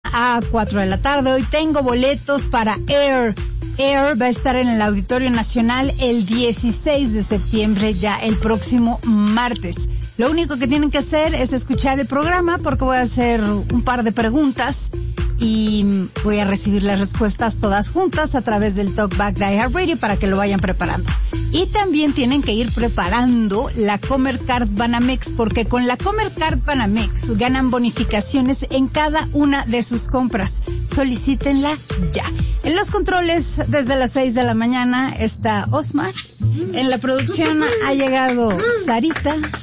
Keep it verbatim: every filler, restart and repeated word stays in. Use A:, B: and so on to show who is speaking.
A: a cuatro de la tarde. Hoy tengo boletos para Air. Air va a estar en el Auditorio Nacional el dieciséis de septiembre, ya el próximo martes. Lo único que tienen que hacer es escuchar el programa porque voy a hacer un par de preguntas y voy a recibir las respuestas todas juntas a través del Talkback de iHeartRadio para que lo vayan preparando. Y también tienen que ir preparando la Comer Card Banamex, porque con la Comer Card Banamex ganan bonificaciones en cada una de sus compras. Solicítenla ya. En los controles, desde las seis de la mañana, está Osmar. En la producción ha llegado Sarita.